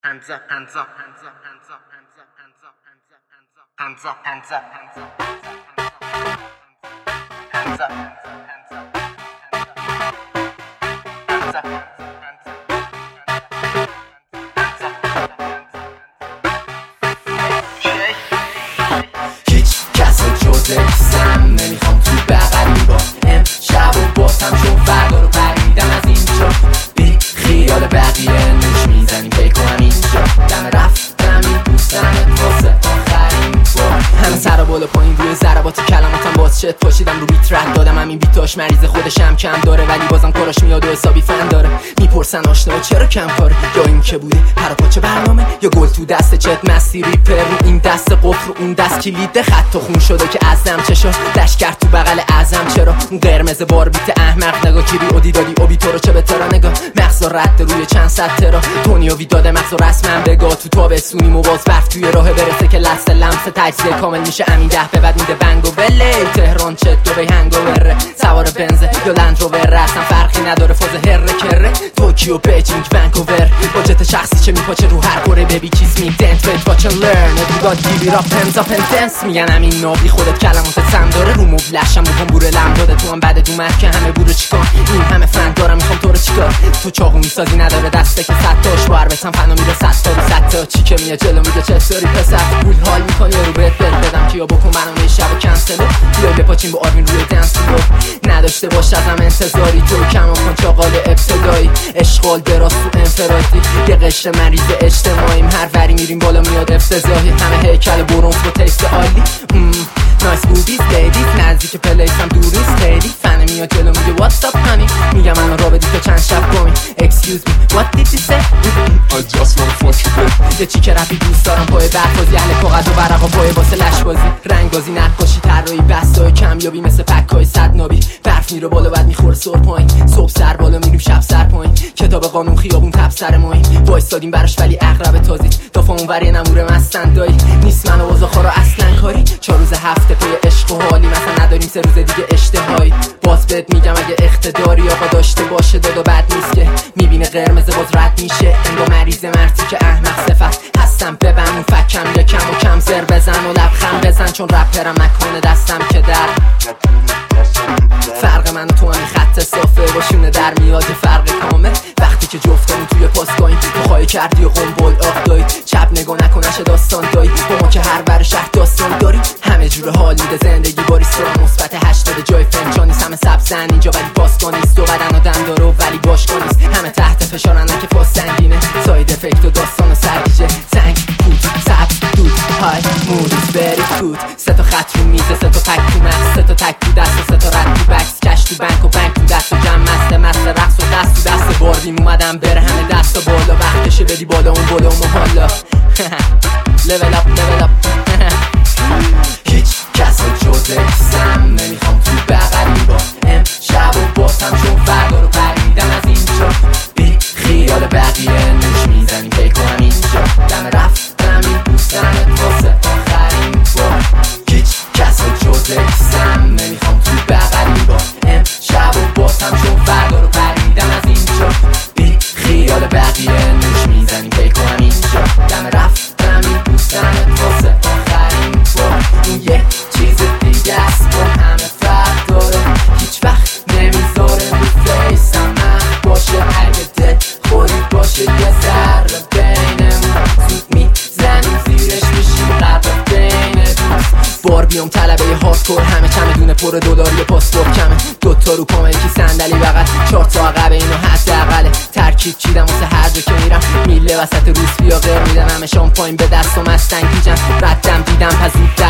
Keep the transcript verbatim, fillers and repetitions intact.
Hands up, hands up, hands up, hands up, hands up, hands up, hands up, hands up, hands up, hands up, hands up, hands up, hands up, hands up, hands up. هیچ کس جز اکسم نمیخوام تو بغلی با امشب و بازم چون فردا رو پریدم از اینجا بی خیال بقیه نوش میزنیم فکر کنم اینجا دم رفتم این بوسمت واسه آخرین بار همه سر بالا پایین روی ضربات کلماتم باز شد پاشیدم رو بیت رد دادم همین بیتاش مریض خودش هم کم داره ولی بازم کاراش میاد و حسابی فن داره میپرسن آشنا چرا کم کاره یا این که بوده پراپاچه برنامه یا گل تو دست چت مستی ریپر رو این دست قفل رو اون دست کلید خط خون شده که ازم چشا دش کرد تو بغل اعظم چرا اون قرمز بار بیت احمق نگاه کی بی اودی دادی اوبی تو رو چه بهتره نگاه مغز رد روی چند صد ترا تونیووی داده مغز رسمم بگاه تو تابستونی مواز برف توی راه برسه که لحظه لمس تجزیه کامل میشه امین ده به بعد میده بنگ و ولی تهران چه دو به هنگ و بره سوار بنز یا لند روور اصلا فرقی نداره فاز هره کره توکیو بیجینگ ونکوور با جت شخصی چه میپاچه رو هر کوره ببی چیز می دنت بت واچ اند لرن everybody give it up hands up and dance میگن همین نابی خودت کلمات سم داره رو مبلشم بکن بوره لم داده تو هم بعد دو مرد که همه بوره چیکار این همه فن دارم میخوام تو رو چیکار تو چاقو میسازی نداره دسته که صد تاش بار بتم فنا میره صد تا رو صد تا چی که میاد جلو میگه چطوری پسر پول حال میکنی رو بهت بر بدم کیا بکن برنامه شب و کنسل بیای بپاچیم با آروین روی دنس رو نداشته باش ازم انتظاری تو کم کن چاقال ابتدایی اشغال دراز تو انفرادی یه قشر مریض اجتماعیم هر وری میریم بالا میاد افتضاحی همه هیکل برونز با تیست عالی نایس بوبیز لیدیز نزدیک پلیسم دور نیست خیلی فن میاد جلو میگه واتس اپ هانی میگم من را بدی تو چند شب گمی excuse me what did you say I just wanna fuck you babe یه چیک رپی دوست دارم پای برفازی اهل کاغذ و ورقا پای واسه لشبازی رنگازی نقاشی طراحی بستای کمیابی مثل پکای صد نابی برف میره بالا بعد میخوره سر پایین صبح سر بالا میریم شب سر پایین کتاب قانون خیابون تب سر ماین وایسادیم براش ولی اغرب تازید دافا اونوری نموره مستن دایی نیست من و اوزاخا رو اصلا کاری چهار روز هفته پای عشق و حالی مثلا نداریم سه روز دیگه اشتهایی باز بهت میگم اگه اقتداری آقا داشته باشه دادا بد نیست که میبینه قرمز باز رد میشه انگا مریض مرتی که احمق صفت هستم ببن اون فکم یه کم و کم زر بزن و لبخند بزن چون رپرم نکنه دستم که در فرق من و تو همین خط صافه باشونه در میاد فرق کامل وقتی که جفتمون توی پاسگاهیم تو خواهی کردی و قنبل آق دایی چپ نگاه نکنش داستان دایی با ما که هر بر شهر داستان داری همه جور حال میده زندگی باریستان مثبت هشتاد جای فنجانیست همه سبزن اینجا ولی پاسگاه نیست و بدن آدم داره ولی باشگاه نیست همه تحت فشارن که پاس سنگینه ساید افکت و داستان و سرگیجه سنگ بود سبز دود های مود is very good سه تا خط رو میزه سه تا تک تو مغز سه تا تک تو دست و سه تا رد تو بکس کش تو بنک و بنک تو دست و جمع مسته مسته رقص و دست تو دست باردیم اومدم بره همه دست و بالا وقتشه بدی بالا اون بالا اون حالا level up level up هیچ کس جز اکسم نمیخوام تو بغلی با امشب و بازم چون فردا رو پریدم از اینجا بی خیال بقیه نوش میزنیم فکر کنم اینجا دم رفتم این بوسمت واسه آخرین بار هیچ کس جز اکسم نمیخوام تو بغلی با امشب و بازم چون فردا رو پریدم از اینجا بی خیال بقیه نوش میزنیم فکر کنم اینجا دم رفتم این بوسمت واسه آخرین بار این یه چیز دیگه است با همه فرق داره هیچ وقت نمیذاره رو فیسم من باشه اگه دل خودی باشه یه ذره بینمون زود میزنیم زیرش میشیم قرب بین دوست بار بیام طلبه یه هاردکور همه کمه دونه پر دلاری پاسپورت کمه دوتا رو پامه یکی صندلی بغل چهار تا عقبه اینو حداقله ترکیب چیدم واسه هر جا که میرم میله وسط روز بیا غیر میدم همه شامپاین به دست و مستنگ گیجم ردم دیدم پس